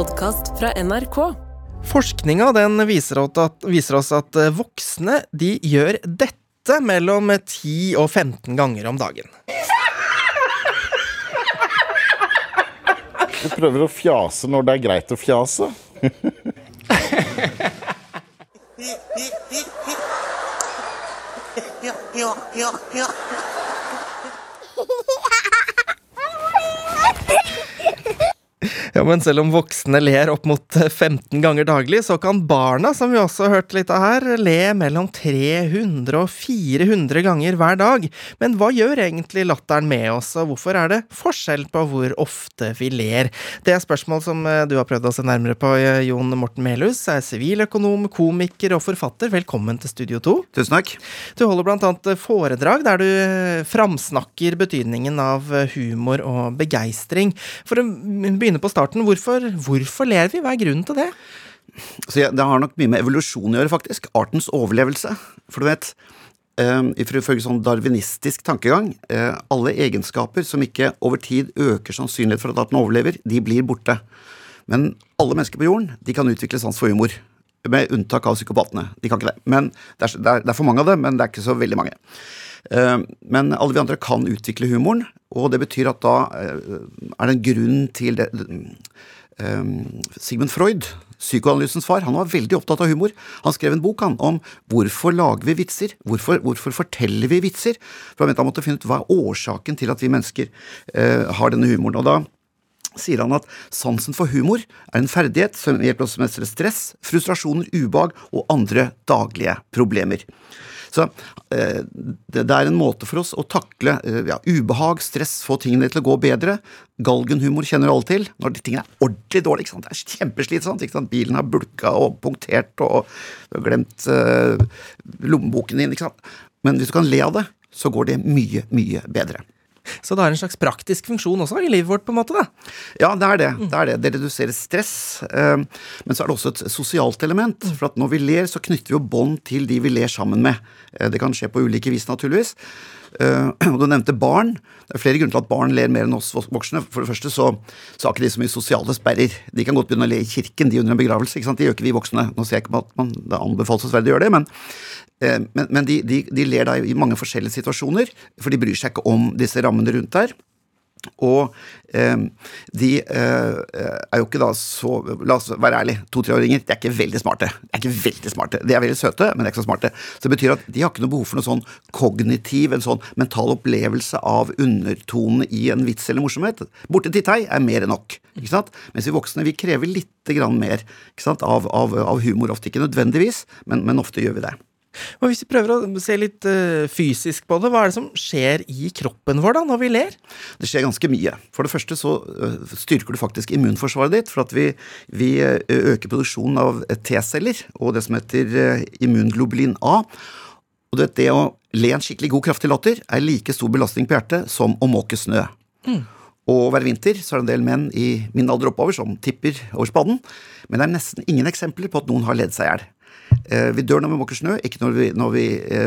podcast fra NRK. Forskninga den viser oss at voksne de gjør dette mellom 10 og 15 ganger om dagen. Jeg prøver å fjase når det greit å fjase. Ja, men selv om voksne ler opp mot 15 ganger daglig, så kan barna, som vi også har hørt litt av her, le mellom 300 og 400 ganger hver dag. Men hva gjør egentlig latteren med oss, og hvorfor er det forskjell på hvor ofte vi ler? Det er spørsmål som du har prøvd å se nærmere på. Jon Morten Melhus er siviløkonom, komiker og forfatter. Velkommen til Studio 2. Tusen takk. Du holder blant annet foredrag der du framsnakker betydningen av humor og begeistring. For å begynne på starten, hvorfor ler vi? Hva er grunnen til det? Så det har nok mye med evolusjon å gjøre, faktisk. Artens overlevelse. For du vet, ifølge sånn darwinistisk tankegang, alle egenskaper som ikke over tid øker sannsynlighet for at arten overlever, de blir borte. Men alle mennesker på jorden, de kan utvikle sans for humor. Med unntak av psykopatene. De kan ikke det. Men det er for mange av det, men det er ikke så veldig mange. Men alle vi andre kan utvikle humoren, og det betyr at da er det en grunn til det. Sigmund Freud, psykoanalysens far, han var veldig opptatt av humor. Han skrev en bok om hvorfor lager vi vitser, hvorfor forteller vi vitser, for han måtte finne ut hva er årsaken til at vi mennesker har denne humoren. Og da sier han at sansen for humor er en ferdighet som hjelper oss å mestre stress, frustrasjoner, ubehag og andre daglige problemer. Så det er en måte for oss å takle ubehag, stress, få tingene til å gå bedre. Galgenhumor kjenner alle til, når de tingene er ordentlig dårlig, ikke sant? Det er kjempeslitsomt, ikke sant? Bilen har bulka og punktert, og du har glemt lommeboken din, ikke sant? Men hvis du kan le av det, så går det mye, mye bedre. Så det har en slags praktisk funksjon også i livet vårt på en måte da? Ja, det er det. Det reduserer stress, men så er det også et sosialt element, for at når vi ler så knytter vi jo bånd til de vi ler sammen med. Det kan skje på ulike vis naturligvis. Og du nevnte barn. Det er flere grunner til at barn ler mer enn oss voksne. For det første så har ikke de så mye sosiale sperrer. De kan godt begynne å le i kirken, de under en begravelse, ikke sant? De gjør ikke vi voksne. Nå ser jeg ikke på at det anbefalesverdig å gjøre det, men de ler da i mange forskjellige situasjoner, for de bryr seg ikke om disse rammene rundt der. Og de er jo ikke da så, la oss være ærlig, 2-3-åringer, de er ikke veldig smarte. De er veldig søte, men de er ikke så smarte. Så det betyr at de har ikke noe behov for noe sånn kognitiv, en sånn mental opplevelse av undertone i en vits eller morsomhet. Borte til teg er mer enn nok, ikke sant? Mens vi voksne, vi krever litt grann mer, ikke sant? Av humor, ofte ikke nødvendigvis, men ofte gjør vi det. Og hvis vi prøver å se litt fysisk på det, hva er det som skjer i kroppen vår da, når vi ler? Det skjer ganske mye. For det første så styrker du faktisk immunforsvaret ditt, for at vi øker produksjonen av T-celler, og det som heter immunglobulin A. Og det å le en skikkelig god kraftig latter er like stor belastning på hjertet som å måke snø. Og hver vinter så er det en del menn i min alder oppover som tipper over spaden, men det er nesten ingen eksempler på at noen har ledd seg ihjel. Vi dør når vi måker snø, ikke når vi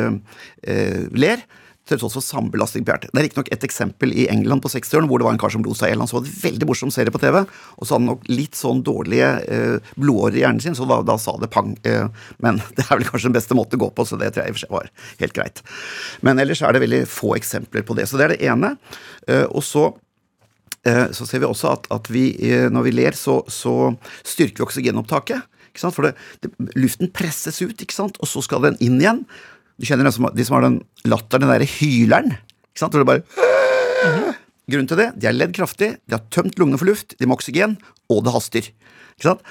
ler, til tross for sambelastning på hjertet. Det er ikke nok et eksempel i England på 60-årene, hvor det var en kar som lo seg ihjel. Han så et veldig morsom serie på TV, og så hadde han nok litt sånn dårlige blodårer i hjernen sin, så da sa det pang. Men det er vel kanskje den beste måten å gå på, så det tror jeg i og for seg var helt greit. Men ellers er det veldig få eksempler på det. Så det er det ene. Og så ser vi også at når vi ler, så styrker vi oksygenopptaket. Ikke sant? For luften presses ut, ikke sant? Og så skal den inn igjen. Du kjenner de som har den latteren, den der hyleren, ikke sant? Hvor det bare... Grunnen til det, de har ledd kraftig, de har tømt lungene for luft, de må oksygen, og det haster. Ikke sant?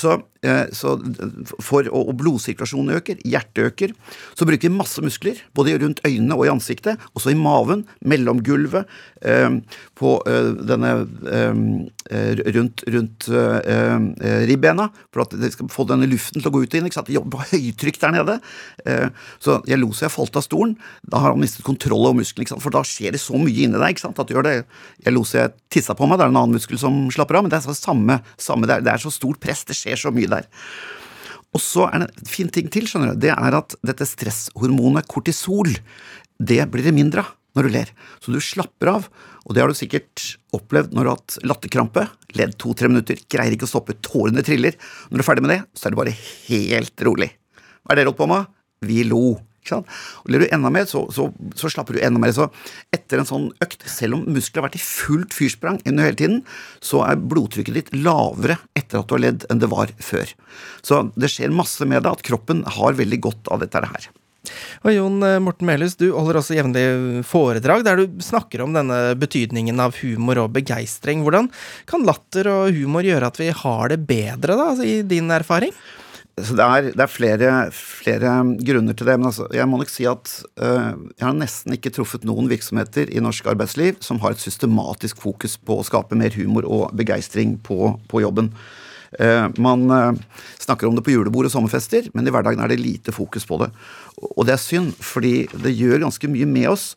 Og blodsirkulasjonen øker, hjertet øker, så bruker vi masse muskler, både rundt øynene og i ansiktet, også i maven, mellomgulvet, på denne rundt ribbena, for at de skal få denne luften til å gå ut inn, ikke sant? De jobber på høytrykk der nede. Så jeg lo så jeg falt av stolen, da har han mistet kontroll over muskelen, ikke sant? For da skjer det så mye inni deg, ikke sant? At du gjør det. Jeg lo så jeg tisset på meg, det er en annen muskel som slapper av, men det er samme det er så stort press, det skjer så mye der. Og så er det en fin ting til, skjønner du, det er at dette stresshormonet kortisol, det blir det mindre av når du ler. Så du slapper av, og det har du sikkert opplevd når du har hatt latterkrampe, ledd 2-3 minutter, greier ikke å stoppe, tårene triller. Når du er ferdig med det, så er det bare helt rolig. Hva er det holdt på med? Vi lo. Ikke sant? Og ler du enda mer, så slapper du enda mer. Så etter en sånn økt, selv om muskler har vært i fullt fyrsprang under hele tiden, så er blodtrykket ditt lavere etter at du har ledd enn det var før. Så det skjer masse med det, at kroppen har veldig godt av dette her. Og Jon Morten Melhus, du holder også jevnlig foredrag der du snakker om denne betydningen av humor og begeistring. Hvordan kan latter og humor gjøre at vi har det bedre da, altså, i din erfaring? Så det er flere grunner til det, men altså, jeg må nok si at jeg har nesten ikke truffet noen virksomheter i norsk arbeidsliv som har et systematisk fokus på å skape mer humor og begeistring på jobben. Man snakker om det på julebord og sommerfester, men i hverdagen er det lite fokus på det. Og det er synd, fordi det gjør ganske mye med oss.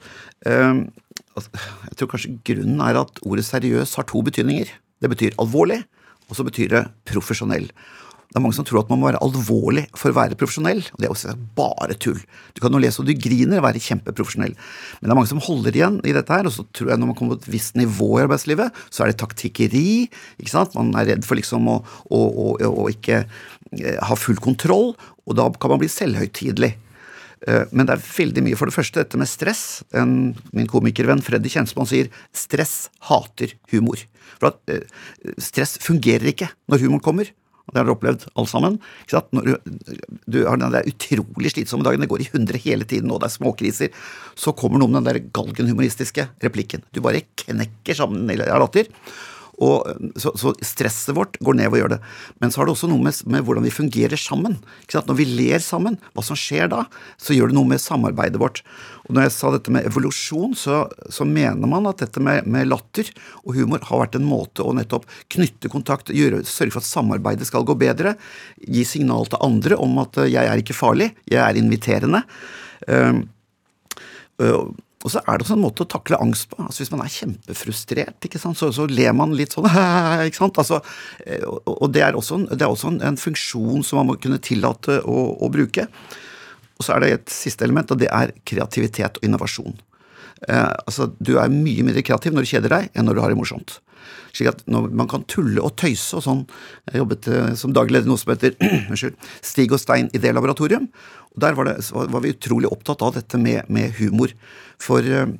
Jeg tror kanskje grunnen er at ordet seriøs har 2 betydninger. Det betyr alvorlig, og så betyr det profesjonell. Det er mange som tror at man må være alvorlig for å være profesjonell, og det er også bare tull. Du kan jo lese og du griner og være kjempeprofesjonell. Men det er mange som holder igjen i dette her, og så tror jeg når man kommer på et visst nivå i arbeidslivet, så er det taktikkeri, ikke sant? Man er redd for liksom å ikke ha full kontroll, og da kan man bli selvhøytidelig. Men det er veldig mye. For det første, dette med stress. Min komikervenn Freddy Kjensmann sier stress hater humor. For at stress fungerer ikke når humor kommer. Og det har dere opplevd alle sammen. Ikke sant? Når du har den der utrolig slitsomme dagen, det går i 100 hele tiden, og det er småkriser, så kommer noen med den der galgenhumoristiske replikken. Du bare knekker sammen av latter. Og så stresset vårt går ned og gjør det. Men så har det også noe med hvordan vi fungerer sammen. Ikke sant? Når vi ler sammen, hva som skjer da, så gjør det noe med samarbeidet vårt. Og når jeg sa dette med evolusjon, så mener man at dette med latter og humor har vært en måte å nettopp knytte kontakt, sørge for at samarbeidet skal gå bedre, gi signal til andre om at jeg er ikke farlig, jeg er inviterende. Og så er det også en måte å takle angst på. Altså hvis man er kjempefrustrert, ikke sant? Så ler man litt sånn, ikke sant? Altså, og det er også en funksjon som man må kunne tillate å bruke. Og så er det et siste element, og det er kreativitet og innovasjon. Altså, du er mye mindre kreativ når du kjeder deg, enn når du har det morsomt. Slik at når man kan tulle og tøyse og sånn. Jeg jobbet som dagleder noe som heter Stig og Stein Idélaboratorium, og der var vi utrolig opptatt av dette med humor. For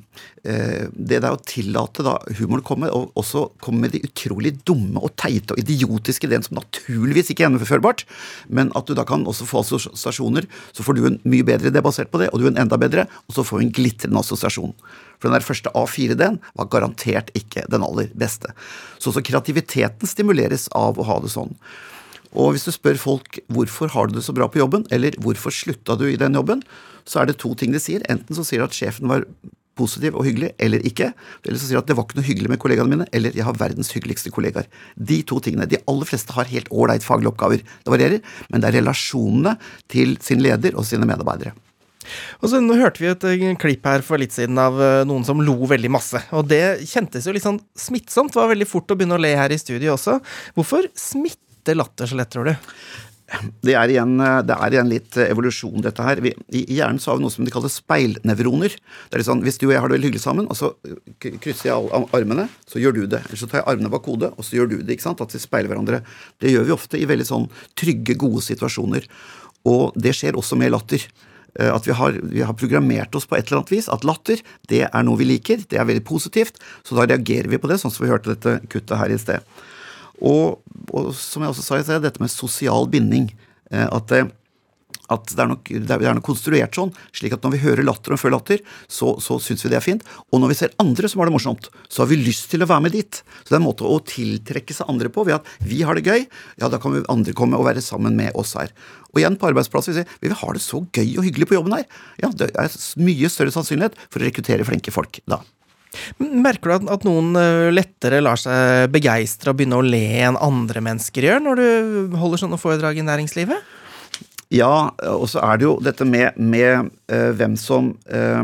det er å tillate da humoren komme, og også komme med de utrolig dumme og teite og idiotiske ideene som naturligvis ikke er gjennomførbart, men at du da kan også få assosiasjoner, så får du en mye bedre idé basert på det, og du en enda bedre, og så får du en glitrende assosiasjon. For den der første A4-ideen var garantert ikke den aller beste. Så kreativiteten stimuleres av å ha det sånn. Og hvis du spør folk hvorfor har du det så bra på jobben, eller hvorfor slutta du i den jobben, så er det 2 ting de sier. Enten så sier de at sjefen var positiv og hyggelig, eller ikke. Eller så sier de at det var ikke noe hyggelig med kollegaene mine, eller jeg har verdens hyggeligste kollegaer. De 2 tingene. De aller fleste har helt ålreit faglige oppgaver. Det varierer, men det er relasjonene til sin leder og sine medarbeidere. Og så nå hørte vi et klipp her for litt siden av noen som lo veldig masse, og det kjentes jo litt sånn smittsomt. Det var veldig fort å begynne å le her i studio også. Hvorfor smitter latter så lett, tror du? Det er igjen litt evolusjon dette her. I hjernen så har vi noe som de kaller speilnevroner. Det er litt sånn, hvis du og jeg har det veldig hyggelig sammen, og så krysser jeg armene, så gjør du det. Eller så tar jeg armene bak hodet, og så gjør du det, ikke sant? At vi speiler hverandre. Det gjør vi ofte i veldig sånn trygge, gode situasjoner. Og det skjer også med latter. At vi har programmert oss på et eller annet vis, at latter, det er noe vi liker, det er veldig positivt, så da reagerer vi på det, sånn som vi hørte dette kuttet her i sted. Og som jeg også sa i sted, dette med sosial binding, at det er noe konstruert sånn, slik at når vi hører latter og føler latter, så synes vi det er fint, og når vi ser andre som har det morsomt, så har vi lyst til å være med dit. Så det er en måte å tiltrekke seg andre på, ved at vi har det gøy, ja, da kan vi andre komme og være sammen med oss her. Og igjen på arbeidsplass, vi har det så gøy og hyggelig på jobben her. Ja, det er mye større sannsynlighet for å rekruttere flinke folk da. Merker du at noen lettere lar seg begeistre og begynne å le enn andre mennesker gjør når du holder sånne foredrag i næringslivet? Ja, og så er det jo dette med hvem som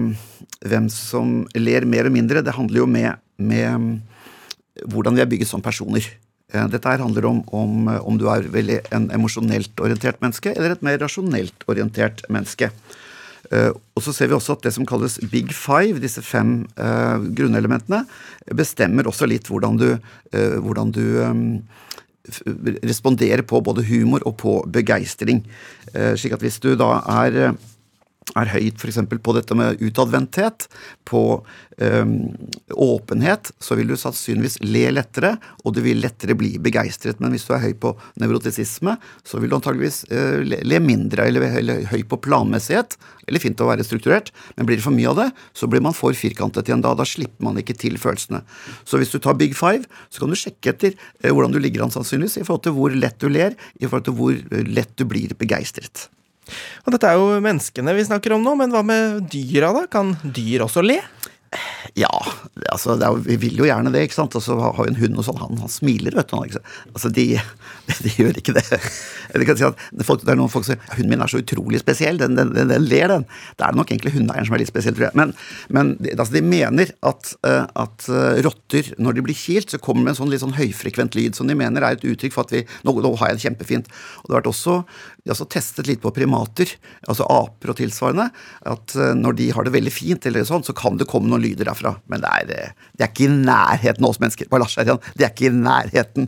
ler mer og mindre. Det handler jo med hvordan vi er bygget som personer. Dette her handler om du er veldig en emosjonelt orientert menneske, eller et mer rasjonelt orientert menneske. Og så ser vi også at det som kalles Big Five, disse 5 grunnelementene, bestemmer også litt hvordan du responderer på både humor og på begeistring. Slik at hvis du da er høyt for eksempel på dette med utadvendthet, på åpenhet, så vil du sannsynligvis le lettere, og du vil lettere bli begeistret. Men hvis du er høy på nevrotisisme, så vil du antageligvis le mindre, eller høy på planmessighet, eller fint å være strukturert, men blir det for mye av det, så blir man for firkantet igjen da slipper man ikke til følelsene. Så hvis du tar Big Five, så kan du sjekke etter hvordan du ligger an sannsynligvis, i forhold til hvor lett du ler, i forhold til hvor lett du blir begeistret. Og dette er jo menneskene vi snakker om nå, men hva med dyra da? Kan dyr også le? Ja, altså vi vil jo gjerne det, ikke sant? Og så har vi en hund og sånn, han smiler, vet du. Altså, de gjør ikke det. Jeg kan si at det er noen folk som sier, hunden min er så utrolig spesiell, den ler den. Det er nok egentlig hundeeieren som er litt spesiell, tror jeg. Men altså, de mener at rotter, når de blir kilt, så kommer med en sånn litt sånn høyfrekvent lyd, som de mener er et uttrykk for at nå har jeg det kjempefint. Og det har vært også testet litt på primater, altså aper og tilsvarende, at når de har det veldig fint, eller sånn, så kan det komme noen lyder derfra. Men det er ikke i nærheten av oss mennesker. Bare Lars Herjan, det er ikke i nærheten.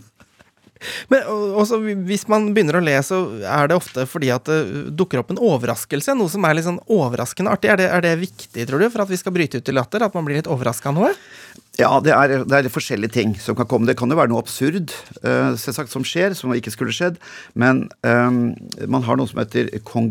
Men også, hvis man begynner å le, så er det ofte fordi at det dukker opp en overraskelse, noe som er litt sånn overraskende artig. Er det viktig, tror du, for at vi skal bryte ut i latter, at man blir litt overrasket av noe? Ja, det er forskjellige ting som kan komme. Det kan jo være noe absurd, selvsagt, som skjer, som ikke skulle skjedd, men man har noe som heter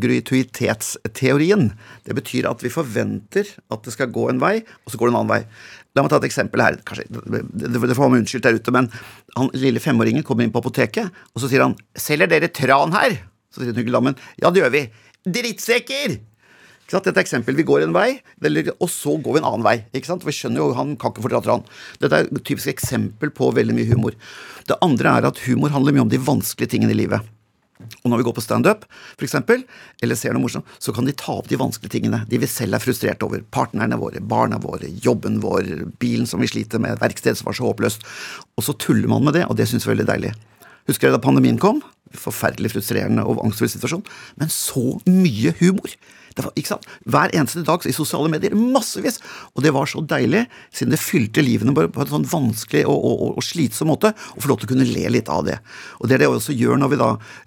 kongruitetsteorien. Det betyr at vi forventer at det skal gå en vei, og så går det en annen vei. La meg ta et eksempel her, kanskje, det får man unnskyldt der ute, men han lille 5-åringen kommer inn på apoteket, og så sier han, selger dere tran her? Så sier den hyggelige damen, ja det gjør vi. Drittsekker! Dette er et eksempel, vi går en vei, og så går vi en annen vei, ikke sant? Vi skjønner jo, han kan ikke fortelle tran. Dette er et typisk eksempel på veldig mye humor. Det andre er at humor handler mye om de vanskelige tingene i livet. Og når vi går på stand-up, for eksempel, eller ser noe morsomt, så kan de ta opp de vanskelige tingene, de vi selv er frustrert over, partnerne våre, barna våre, jobben vår, bilen som vi sliter med, verksted som var så håpløst, og så tuller man med det, og det synes jeg er veldig deilig. Husker dere da pandemien kom? Forferdelig frustrerende og angstfull situasjon, men så mye humor. Det var, ikke sant? Hver eneste dag i sosiale medier, massevis, og det var så deilig, siden det fylte livene på en sånn vanskelig og slitsom måte, og få lov til å kunne le litt av det. Og det er det vi også gjør når vi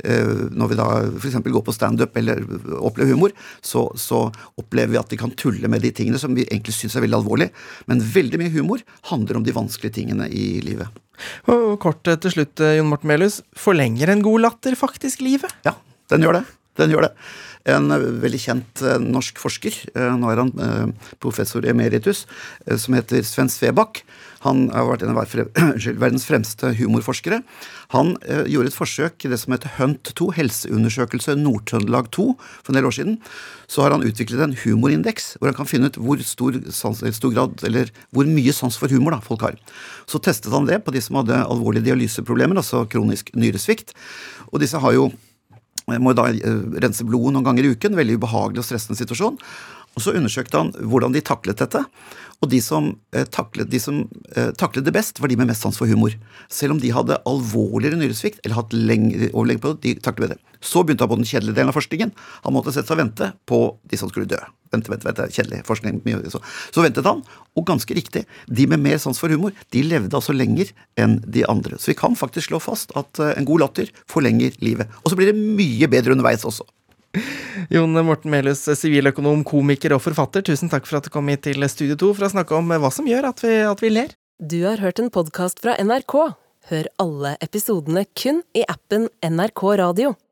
da for eksempel går på stand-up eller opplever humor, så opplever vi at vi kan tulle med de tingene som vi egentlig synes er veldig alvorlig, men veldig mye humor handler om de vanskelige tingene i livet. Og kort til slutt, Jon Morten Melius, forlenger en god latter faktisk livet? Ja, den gjør det. En veldig kjent norsk forsker, nå er han professor emeritus, som heter Sven Svebakk. Han har vært en av verdens fremste humorforskere. Han gjorde et forsøk i det som heter HUNT 2, helseundersøkelse Nord-Trøndelag 2, for en del år siden. Så har han utviklet en humorindeks, hvor han kan finne ut hvor stor grad, eller hvor mye sans for humor da, folk har. Så testet han det på de som hadde alvorlige dialyseproblemer, altså kronisk nyresvikt. Og disse har jo må da rense blodet noen ganger i uken, veldig ubehagelig og stressende situasjon. Og så undersøkte han hvordan de taklet dette, og de som taklet det best var de med mest sans for humor. Selv om de hadde alvorligere nyresvikt, eller hatt overlenge på det, de taklet det. Så begynte han på den kjedelige delen av forskningen. Han måtte sette seg og vente på de som skulle dø. Vente, kjedelig forskning. Så ventet han, og ganske riktig, de med mer sans for humor, de levde altså lenger enn de andre. Så vi kan faktisk slå fast at en god latter forlenger livet. Og så blir det mye bedre underveis også. Jon Morten Melius, siviløkonom, komiker og forfatter, tusen takk for at du kom hit til Studio 2 for å snakke om hva som gjør at vi ler. Du har hørt en podcast fra NRK. Hør alle episodene kun i appen NRK Radio.